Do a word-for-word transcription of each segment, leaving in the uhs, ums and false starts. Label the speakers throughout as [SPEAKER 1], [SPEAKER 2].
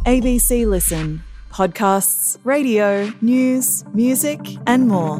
[SPEAKER 1] A B C Listen. Podcasts, radio, news, music and more.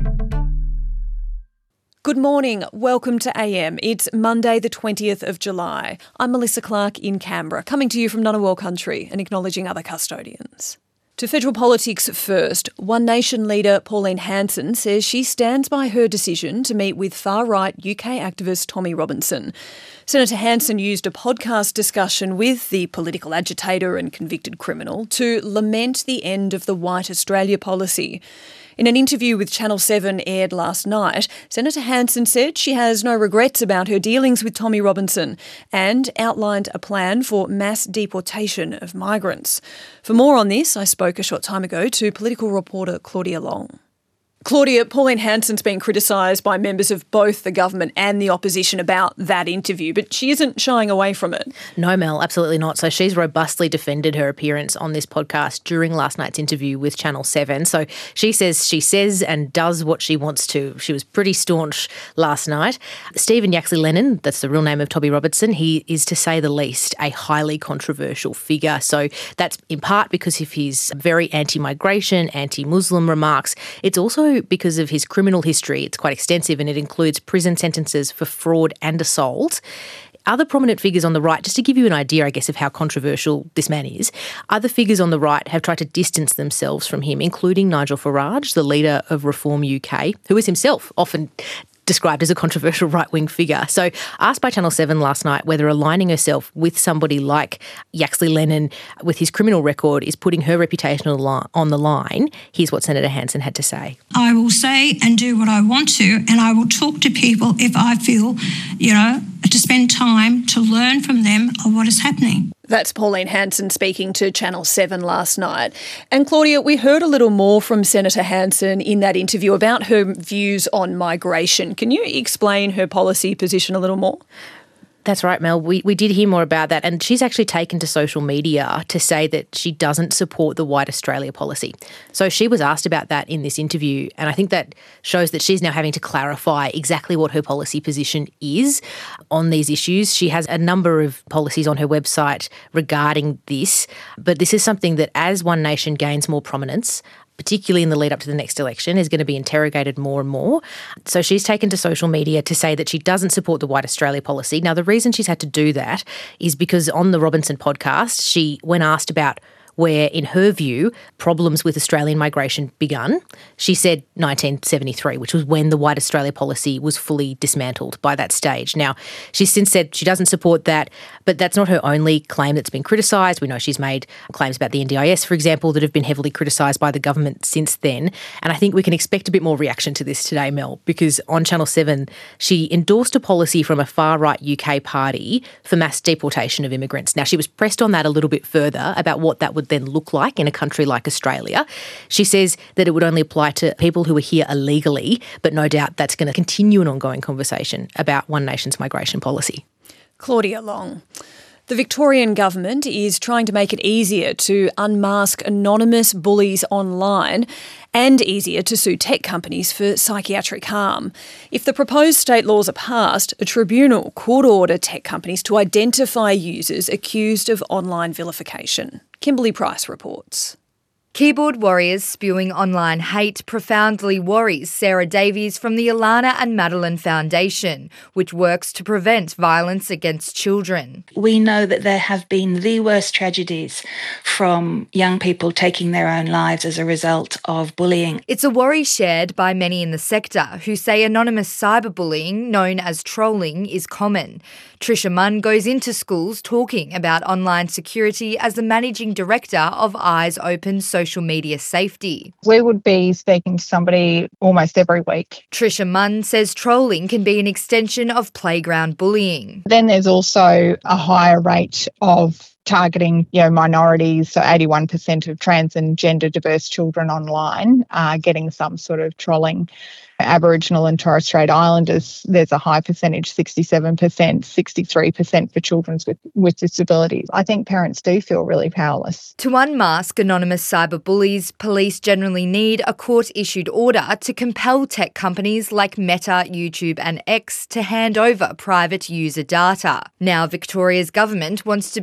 [SPEAKER 1] Good morning. Welcome to A M. It's Monday the twentieth of July. I'm Melissa Clark in Canberra, coming to you from Ngunnawal country and acknowledging other custodians. To federal politics first, One Nation leader Pauline Hanson says she stands by her decision to meet with far-right U K activist Tommy Robinson. Senator Hanson used a podcast discussion with the political agitator and convicted criminal to lament the end of the White Australia policy. In an interview with Channel seven aired last night, Senator Hanson said she has no regrets about her dealings with Tommy Robinson and outlined a plan for mass deportation of migrants. For more on this, I spoke a short time ago to political reporter Claudia Long. Claudia, Pauline Hanson's been criticised by members of both the government and the opposition about that interview, but she isn't shying away from it.
[SPEAKER 2] No, Mel, absolutely not. So she's robustly defended her appearance on this podcast during last night's interview with Channel seven. So she says she says and does what she wants to. She was pretty staunch last night. Stephen Yaxley Lennon, that's the real name of Tommy Robinson, he is, to say the least, a highly controversial figure. So that's in part because of his very anti-migration, anti-Muslim remarks. It's also because of his criminal history. It's quite extensive and it includes prison sentences for fraud and assault. Other prominent figures on the right, just to give you an idea, I guess, of how controversial this man is, other figures on the right have tried to distance themselves from him, including Nigel Farage, the leader of Reform U K, who is himself often described as a controversial right-wing figure. So asked by Channel seven last night whether aligning herself with somebody like Yaxley Lennon with his criminal record is putting her reputation on the line, here's what Senator Hanson had to say.
[SPEAKER 3] I will say and do what I want to, and I will talk to people if I feel, you know, to spend time to learn from them of what is happening.
[SPEAKER 1] That's Pauline Hanson speaking to Channel seven last night. And Claudia, we heard a little more from Senator Hanson in that interview about her views on migration. Can you explain her policy position a little more?
[SPEAKER 2] That's right, Mel. We we did hear more about that, and she's actually taken to social media to say that she doesn't support the White Australia policy. So she was asked about that in this interview, and I think that shows that she's now having to clarify exactly what her policy position is on these issues. She has a number of policies on her website regarding this, but this is something that as One Nation gains more prominence, particularly in the lead up to the next election, is going to be interrogated more and more. So she's taken to social media to say that she doesn't support the White Australia policy. Now, the reason she's had to do that is because on the Robinson podcast, she, when asked about where, in her view, problems with Australian migration begun, she said nineteen seventy-three, which was when the White Australia policy was fully dismantled by that stage. Now, she's since said she doesn't support that, but that's not her only claim that's been criticised. We know she's made claims about the N D I S, for example, that have been heavily criticised by the government since then. And I think we can expect a bit more reaction to this today, Mel, because on Channel seven, she endorsed a policy from a far-right U K party for mass deportation of immigrants. Now, she was pressed on that a little bit further about what that would then look like in a country like Australia. She says that it would only apply to people who are here illegally, but no doubt that's going to continue an ongoing conversation about One Nation's migration policy.
[SPEAKER 1] Claudia Long. The Victorian government is trying to make it easier to unmask anonymous bullies online and easier to sue tech companies for psychiatric harm. If the proposed state laws are passed, a tribunal could order tech companies to identify users accused of online vilification. Kimberly Price reports.
[SPEAKER 4] Keyboard warriors spewing online hate profoundly worries Sarah Davies from the Alana and Madeline Foundation, which works to prevent violence against children.
[SPEAKER 5] We know that there have been the worst tragedies from young people taking their own lives as a result of bullying.
[SPEAKER 4] It's a worry shared by many in the sector who say anonymous cyberbullying, known as trolling, is common. Trisha Munn goes into schools talking about online security as the managing director of Eyes Open Social Social media safety.
[SPEAKER 6] We would be speaking to somebody almost every week.
[SPEAKER 4] Trisha Munn says trolling can be an extension of playground bullying.
[SPEAKER 6] Then there's also a higher rate of targeting, you know, minorities. So eighty-one percent of trans and gender diverse children online are getting some sort of trolling. Aboriginal and Torres Strait Islanders, there's a high percentage, sixty-seven percent, sixty-three percent for children with, with disabilities. I think parents do feel really powerless.
[SPEAKER 4] To unmask anonymous cyberbullies, police generally need a court-issued order to compel tech companies like Meta, YouTube and X to hand over private user data. Now Victoria's government wants to become the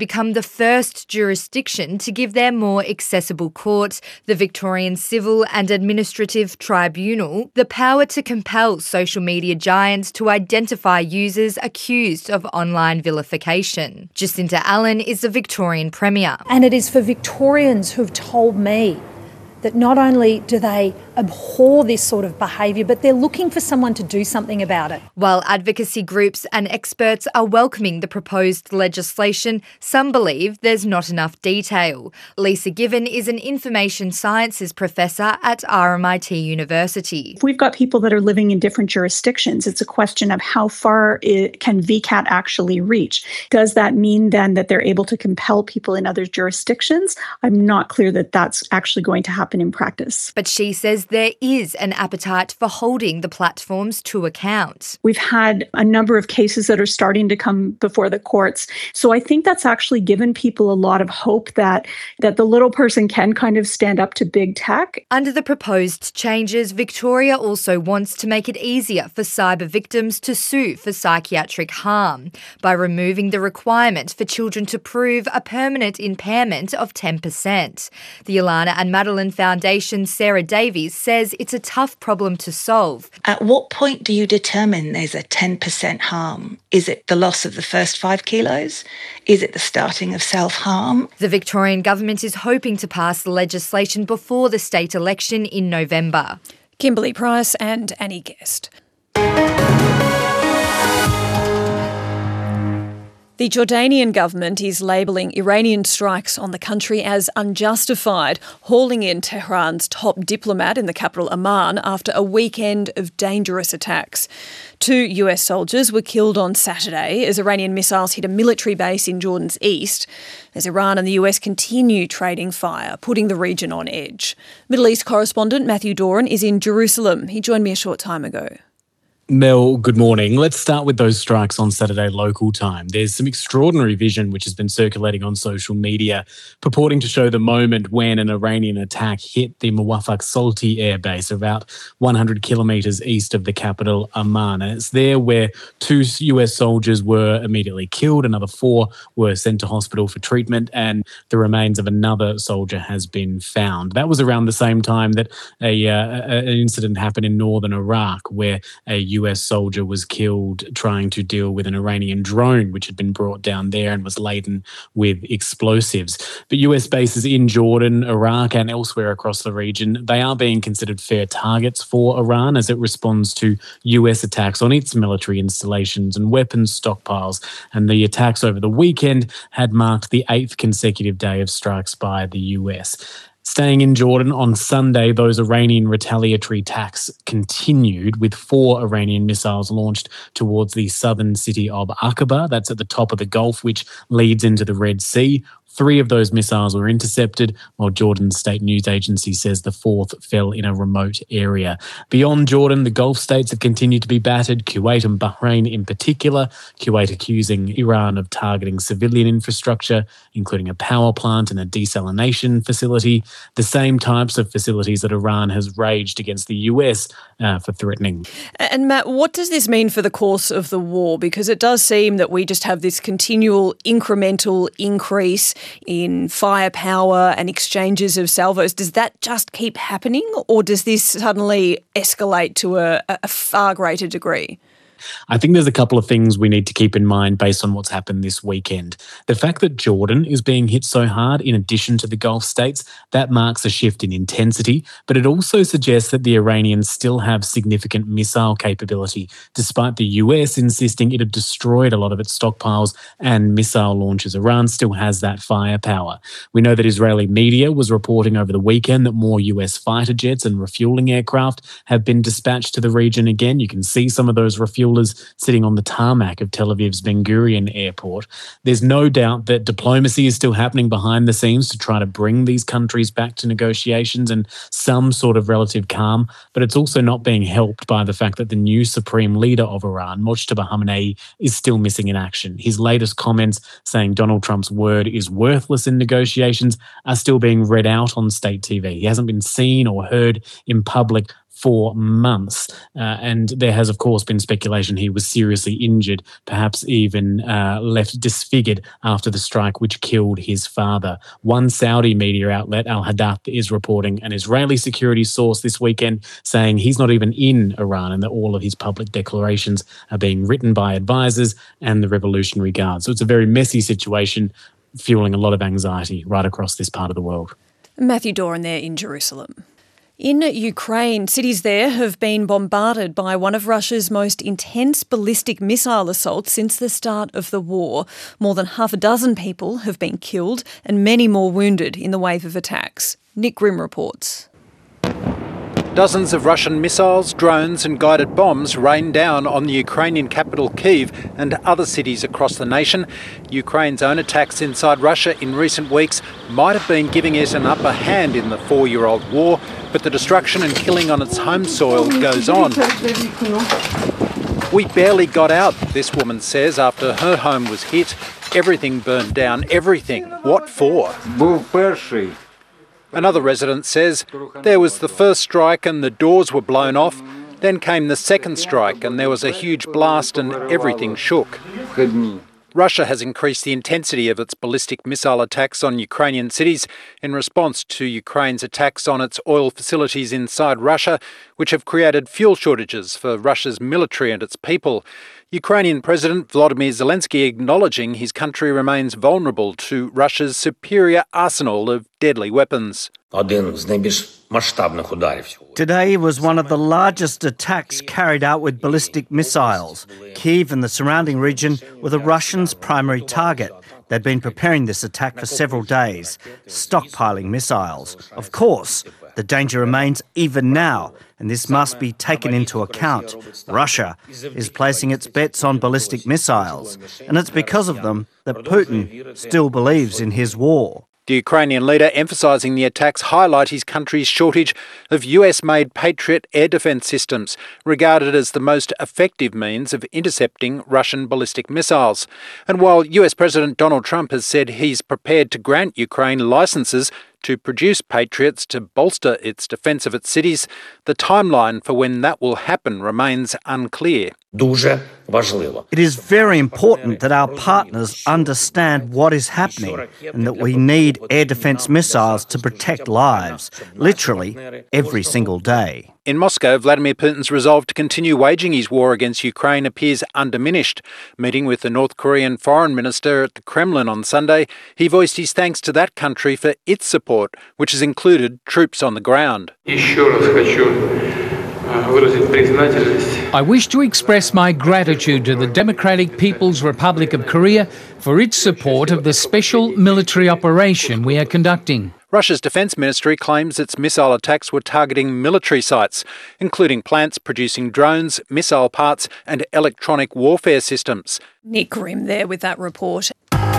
[SPEAKER 4] first jurisdiction to give their more accessible court, the Victorian Civil and Administrative Tribunal, the power to compel social media giants to identify users accused of online vilification. Jacinta Allen is the Victorian Premier.
[SPEAKER 7] And it is for Victorians who've told me that not only do they abhor this sort of behaviour, but they're looking for someone to do something about it.
[SPEAKER 4] While advocacy groups and experts are welcoming the proposed legislation, some believe there's not enough detail. Lisa Given is an information sciences professor at R M I T University.
[SPEAKER 8] If we've got people that are living in different jurisdictions, it's a question of how far it can V CAT actually reach. Does that mean then that they're able to compel people in other jurisdictions? I'm not clear that that's actually going to happen in practice.
[SPEAKER 4] But she says there is an appetite for holding the platforms to account.
[SPEAKER 8] We've had a number of cases that are starting to come before the courts. So I think that's actually given people a lot of hope that, that the little person can kind of stand up to big tech.
[SPEAKER 4] Under the proposed changes, Victoria also wants to make it easier for cyber victims to sue for psychiatric harm by removing the requirement for children to prove a permanent impairment of ten percent. The Alana and Madeline Foundation's Sarah Davies says it's a tough problem to solve.
[SPEAKER 5] At what point do you determine there's a ten percent harm? Is it the loss of the first five kilos? Is it the starting of self-harm?
[SPEAKER 4] The Victorian government is hoping to pass the legislation before the state election in November.
[SPEAKER 1] Kimberly Price and Annie Guest. The Jordanian government is labelling Iranian strikes on the country as unjustified, hauling in Tehran's top diplomat in the capital Amman after a weekend of dangerous attacks. Two U S soldiers were killed on Saturday as Iranian missiles hit a military base in Jordan's east, as Iran and the U S continue trading fire, putting the region on edge. Middle East correspondent Matthew Doran is in Jerusalem. He joined me a short time ago.
[SPEAKER 9] Mel, good morning. Let's start with those strikes on Saturday local time. There's some extraordinary vision which has been circulating on social media, purporting to show the moment when an Iranian attack hit the Muwafaq Salti air base about one hundred kilometres east of the capital, Amman. And it's there where two U S soldiers were immediately killed, another four were sent to hospital for treatment, and the remains of another soldier has been found. That was around the same time that a, uh, an incident happened in northern Iraq where a U S soldier was killed trying to deal with an Iranian drone which had been brought down there and was laden with explosives. But U S bases in Jordan, Iraq and elsewhere across the region, they are being considered fair targets for Iran as it responds to U S attacks on its military installations and weapons stockpiles. And the attacks over the weekend had marked the eighth consecutive day of strikes by the U S. Staying in Jordan, on Sunday, those Iranian retaliatory attacks continued with four Iranian missiles launched towards the southern city of Aqaba. That's at the top of the Gulf, which leads into the Red Sea. Three of those missiles were intercepted, while Jordan's state news agency says the fourth fell in a remote area. Beyond Jordan, the Gulf states have continued to be battered, Kuwait and Bahrain in particular. Kuwait accusing Iran of targeting civilian infrastructure, including a power plant and a desalination facility, the same types of facilities that Iran has raged against the U S uh, for threatening.
[SPEAKER 1] And Matt, what does this mean for the course of the war? Because it does seem that we just have this continual incremental increase in firepower and exchanges of salvos. Does that just keep happening, or does this suddenly escalate to a, a far greater degree?
[SPEAKER 9] I think there's a couple of things we need to keep in mind based on what's happened this weekend. The fact that Jordan is being hit so hard, in addition to the Gulf states, that marks a shift in intensity, but it also suggests that the Iranians still have significant missile capability, despite the U S insisting it had destroyed a lot of its stockpiles and missile launches. Iran still has that firepower. We know that Israeli media was reporting over the weekend that more U S fighter jets and refueling aircraft have been dispatched to the region again. You can see some of those refuelers sitting on the tarmac of Tel Aviv's Ben Gurion airport. There's no doubt that diplomacy is still happening behind the scenes to try to bring these countries back to negotiations and some sort of relative calm, but it's also not being helped by the fact that the new supreme leader of Iran, Mojtaba Khamenei, is still missing in action. His latest comments saying Donald Trump's word is worthless in negotiations are still being read out on state T V. He hasn't been seen or heard in public for months. Uh, and there has, of course, been speculation he was seriously injured, perhaps even uh, left disfigured after the strike which killed his father. One Saudi media outlet, Al Hadath, is reporting an Israeli security source this weekend saying he's not even in Iran and that all of his public declarations are being written by advisors and the Revolutionary Guard. So it's a very messy situation, fueling a lot of anxiety right across this part of the world.
[SPEAKER 1] Matthew Doran there in Jerusalem. In Ukraine, cities there have been bombarded by one of Russia's most intense ballistic missile assaults since the start of the war. More than half a dozen people have been killed and many more wounded in the wave of attacks. Nick Grimm reports.
[SPEAKER 10] Dozens of Russian missiles, drones and guided bombs rained down on the Ukrainian capital Kyiv and other cities across the nation. Ukraine's own attacks inside Russia in recent weeks might have been giving it an upper hand in the four-year-old war, but the destruction and killing on its home soil goes on. We barely got out, this woman says, after her home was hit. Everything burned down, everything. What for? Another resident says there was the first strike and the doors were blown off. Then came the second strike and there was a huge blast and everything shook. Russia has increased the intensity of its ballistic missile attacks on Ukrainian cities in response to Ukraine's attacks on its oil facilities inside Russia, which have created fuel shortages for Russia's military and its people. Ukrainian President Volodymyr Zelensky acknowledging his country remains vulnerable to Russia's superior arsenal of deadly weapons.
[SPEAKER 11] Today was one of the largest attacks carried out with ballistic missiles. Kyiv and the surrounding region were the Russians' primary target. They'd been preparing this attack for several days, stockpiling missiles. Of course, the danger remains even now, and this must be taken into account. Russia is placing its bets on ballistic missiles, and it's because of them that Putin still believes in his war.
[SPEAKER 10] The Ukrainian leader emphasising the attacks highlight his country's shortage of U S-made Patriot air defence systems, regarded as the most effective means of intercepting Russian ballistic missiles. And while U S President Donald Trump has said he's prepared to grant Ukraine licences to produce Patriots to bolster its defence of its cities, the timeline for when that will happen remains unclear.
[SPEAKER 11] It is very important that our partners understand what is happening and that we need air defence missiles to protect lives, literally every single day.
[SPEAKER 10] In Moscow, Vladimir Putin's resolve to continue waging his war against Ukraine appears undiminished. Meeting with the North Korean foreign minister at the Kremlin on Sunday, he voiced his thanks to that country for its support, which has included troops on the ground.
[SPEAKER 12] I wish to express my gratitude to the Democratic People's Republic of Korea for its support of the special military operation we are conducting.
[SPEAKER 10] Russia's defence ministry claims its missile attacks were targeting military sites, including plants producing drones, missile parts and electronic warfare systems.
[SPEAKER 1] Nick Grimm there with that report.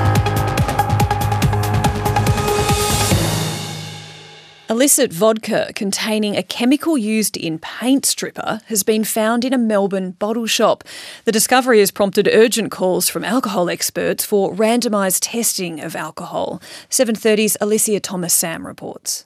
[SPEAKER 1] Illicit vodka containing a chemical used in paint stripper has been found in a Melbourne bottle shop. The discovery has prompted urgent calls from alcohol experts for randomised testing of alcohol. seven thirty's Alicia Thomas-Sam reports.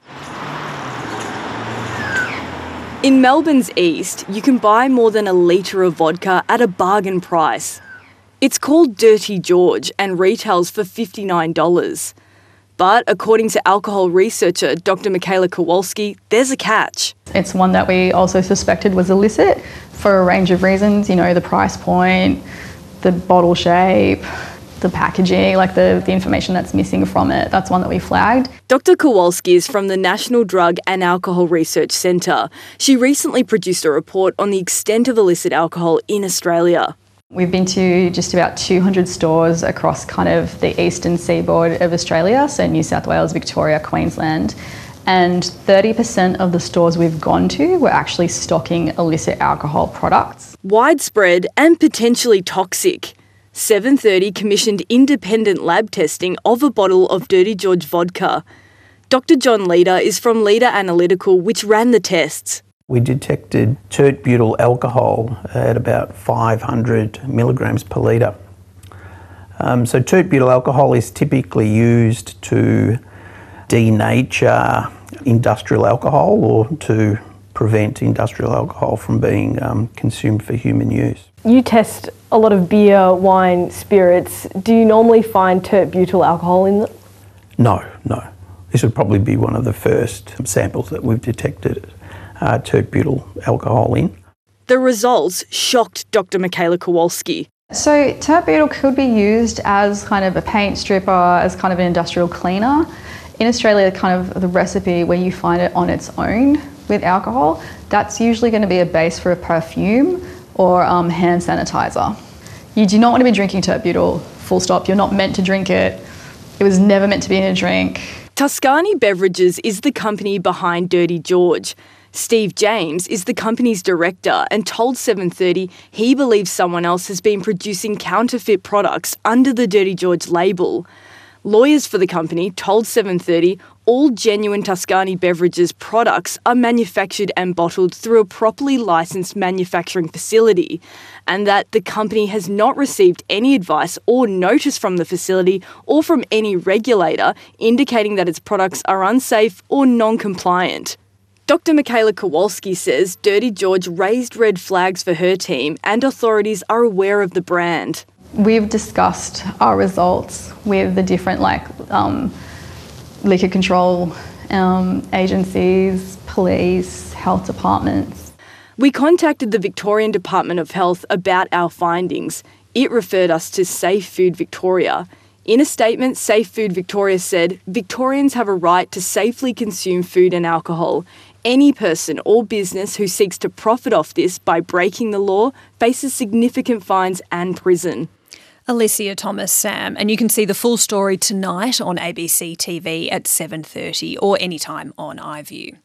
[SPEAKER 13] In Melbourne's east, you can buy more than a litre of vodka at a bargain price. It's called Dirty George and retails for fifty-nine dollars. But according to alcohol researcher Doctor Michaela Kowalski, there's a catch.
[SPEAKER 14] It's one that we also suspected was illicit for a range of reasons, you know, the price point, the bottle shape, the packaging, like the, the information that's missing from it. That's one that we flagged.
[SPEAKER 13] Doctor Kowalski is from the National Drug and Alcohol Research Centre. She recently produced a report on the extent of illicit alcohol in Australia.
[SPEAKER 14] We've been to just about two hundred stores across kind of the eastern seaboard of Australia, so New South Wales, Victoria, Queensland, and thirty percent of the stores we've gone to were actually stocking illicit alcohol products.
[SPEAKER 13] Widespread and potentially toxic. seven thirty commissioned independent lab testing of a bottle of Dirty George vodka. Doctor John Leader is from Leader Analytical, which ran the tests.
[SPEAKER 15] We detected tert-butyl alcohol at about five hundred milligrams per litre. Um, so tert-butyl alcohol is typically used to denature industrial alcohol or to prevent industrial alcohol from being um, consumed for human use.
[SPEAKER 16] You test a lot of beer, wine, spirits. Do you normally find tert-butyl alcohol in them?
[SPEAKER 15] No, no. This would probably be one of the first samples that we've detected uh, tert-butyl alcohol in.
[SPEAKER 13] The results shocked Doctor Michaela Kowalski.
[SPEAKER 14] So tert-butyl could be used as kind of a paint stripper, as kind of an industrial cleaner. In Australia, kind of the recipe where you find it on its own with alcohol, that's usually going to be a base for a perfume or um, hand sanitizer. You do not want to be drinking tert-butyl, full stop. You're not meant to drink it. It was never meant to be in a drink.
[SPEAKER 13] Tuscany Beverages is the company behind Dirty George. Steve James is the company's director and told seven thirty he believes someone else has been producing counterfeit products under the Dirty George label. Lawyers for the company told seven thirty all genuine Tuscany Beverages products are manufactured and bottled through a properly licensed manufacturing facility, and that the company has not received any advice or notice from the facility or from any regulator indicating that its products are unsafe or non-compliant. Doctor Michaela Kowalski says Dirty George raised red flags for her team and authorities are aware of the brand.
[SPEAKER 14] We've discussed our results with the different like um, liquor control um, agencies, police, health departments.
[SPEAKER 13] We contacted the Victorian Department of Health about our findings. It referred us to Safe Food Victoria. In a statement, Safe Food Victoria said, Victorians have a right to safely consume food and alcohol. Any person or business who seeks to profit off this by breaking the law faces significant fines and prison.
[SPEAKER 1] Alicia Thomas Sam, and you can see the full story tonight on A B C T V at seven thirty or anytime on iView.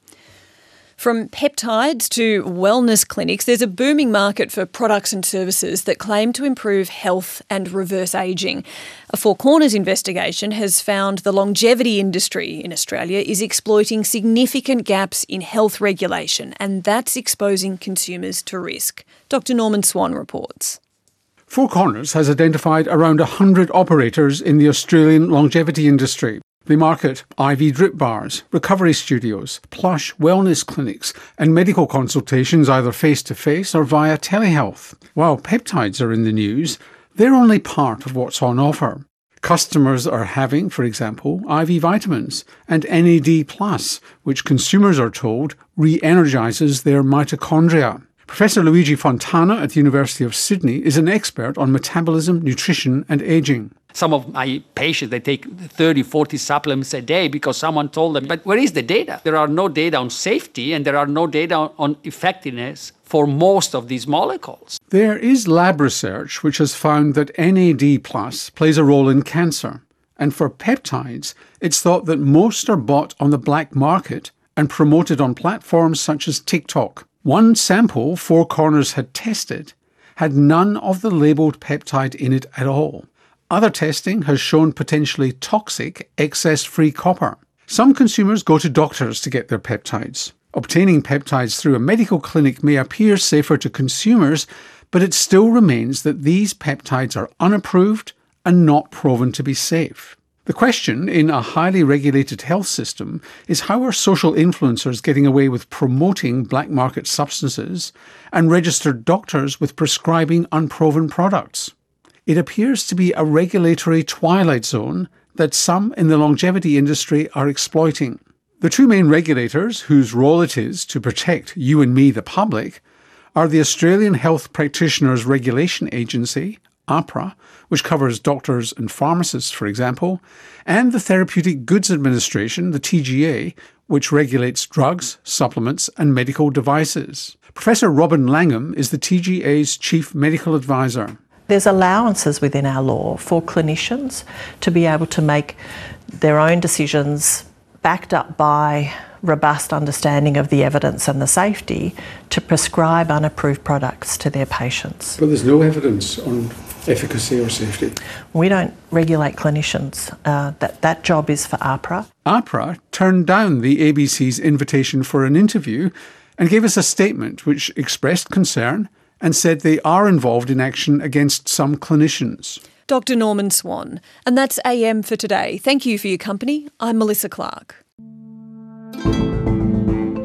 [SPEAKER 1] From peptides to wellness clinics, there's a booming market for products and services that claim to improve health and reverse ageing. A Four Corners investigation has found the longevity industry in Australia is exploiting significant gaps in health regulation, and that's exposing consumers to risk. Doctor Norman Swan reports.
[SPEAKER 17] Four Corners has identified around one hundred operators in the Australian longevity industry. They market I V drip bars, recovery studios, plush wellness clinics and medical consultations either face-to-face or via telehealth. While peptides are in the news, they're only part of what's on offer. Customers are having, for example, I V vitamins and N A D plus, which consumers are told re-energises their mitochondria. Professor Luigi Fontana at the University of Sydney is an expert on metabolism, nutrition and ageing.
[SPEAKER 18] Some of my patients, they take thirty, forty supplements a day because someone told them. But where is the data? There are no data on safety and there are no data on effectiveness for most of these molecules.
[SPEAKER 17] There is lab research which has found that N A D plus plays a role in cancer. And for peptides, it's thought that most are bought on the black market and promoted on platforms such as TikTok. One sample Four Corners had tested had none of the labelled peptide in it at all. Other testing has shown potentially toxic excess-free copper. Some consumers go to doctors to get their peptides. Obtaining peptides through a medical clinic may appear safer to consumers, but it still remains that these peptides are unapproved and not proven to be safe. The question in a highly regulated health system is how are social influencers getting away with promoting black market substances and registered doctors with prescribing unproven products? It appears to be a regulatory twilight zone that some in the longevity industry are exploiting. The two main regulators, whose role it is to protect you and me, the public, are the Australian Health Practitioners Regulation Agency, AHPRA, which covers doctors and pharmacists, for example, and the Therapeutic Goods Administration, the T G A, which regulates drugs, supplements and medical devices. Professor Robin Langham is the T G A's Chief Medical Advisor.
[SPEAKER 19] There's allowances within our law for clinicians to be able to make their own decisions backed up by robust understanding of the evidence and the safety to prescribe unapproved products to their patients.
[SPEAKER 17] But there's no evidence on efficacy or safety.
[SPEAKER 19] We don't regulate clinicians. Uh, that, that job is for AHPRA.
[SPEAKER 17] AHPRA turned down the A B C's invitation for an interview and gave us a statement which expressed concern and said they are involved in action against some clinicians.
[SPEAKER 1] Doctor Norman Swan. And that's A M for today. Thank you for your company. I'm Melissa Clark.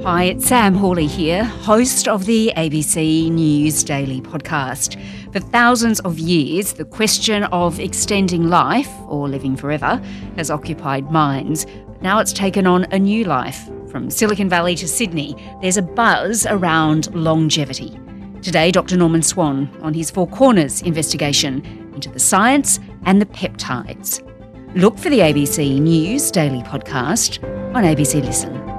[SPEAKER 20] Hi, it's Sam Hawley here, host of the A B C News Daily podcast. For thousands of years, the question of extending life, or living forever, has occupied minds. Now it's taken on a new life. From Silicon Valley to Sydney, there's a buzz around longevity. Today, Doctor Norman Swan on his Four Corners investigation into the science and the peptides. Look for the A B C News Daily podcast on A B C Listen.